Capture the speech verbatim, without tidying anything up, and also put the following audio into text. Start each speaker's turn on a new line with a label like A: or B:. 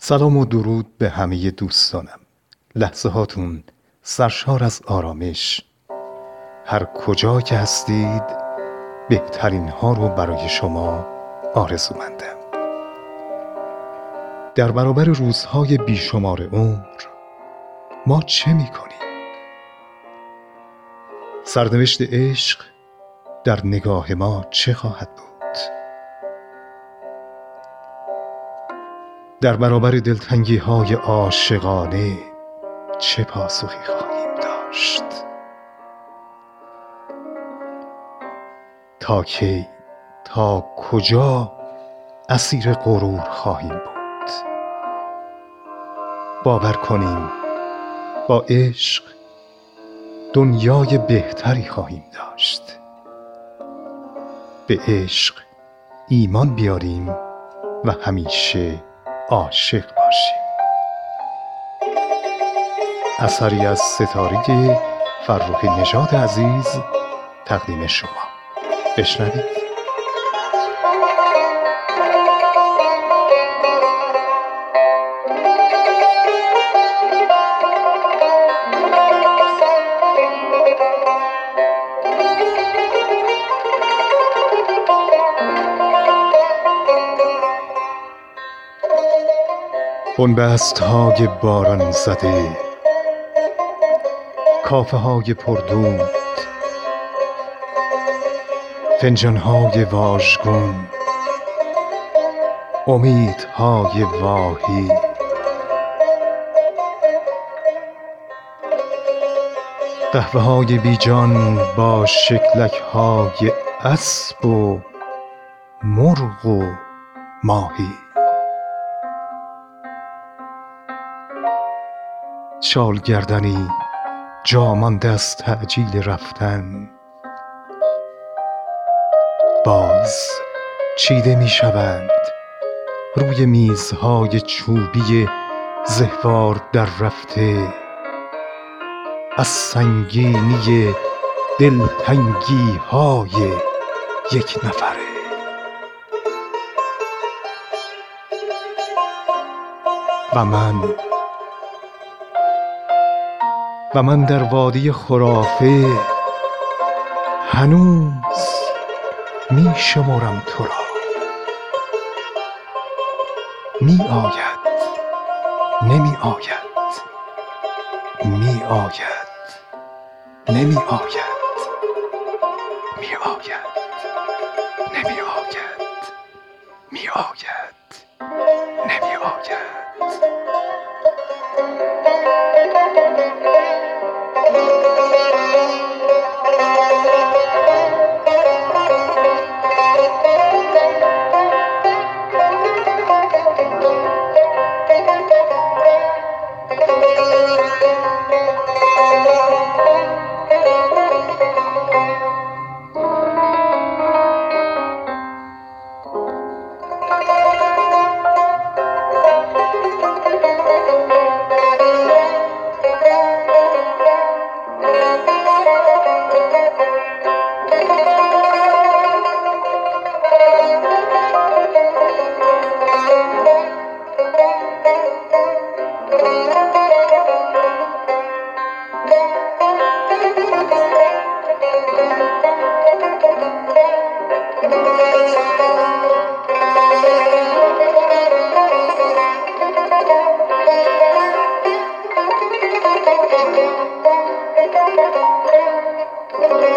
A: سلام و درود به همه دوستانم. لحظه هاتون سرشار از آرامش. هر کجا که هستید بهترین ها رو برای شما آرزومندم. در برابر روزهای بیشمار عمر ما چه میکنیم؟ سرنوشت عشق در نگاه ما چه خواهد بود؟ در برابر دلتنگی های عاشقانه چه پاسخی خواهیم داشت؟ تا کی، تا کجا اسیر غرور خواهیم بود؟ باور کنیم با عشق دنیای بهتری خواهیم داشت. به عشق ایمان بیاریم و همیشه عاشق باشیم. اثری از ستاره فرخ نژاد عزیز تقدیم شما. بشنوید. بنبست های باران زده، کافه های پردود، فنجان های واژگون، امیدهای واهی، قهوه های بیجان با شکلک های اسب و مرغ و ماهی، شال گردنی جا مانده از تعجیل رفتن، باز چیده می شوند روی میزهای چوبی زهوار در رفته از سنگینی دلتنگی های یک نفره. و من و من در وادی خرافه هنوز می شمرم تو را. می آید، نمی آید، می آید، نمی آید، می آید، نمی آید، می آید، نمی آید.
B: Thank you.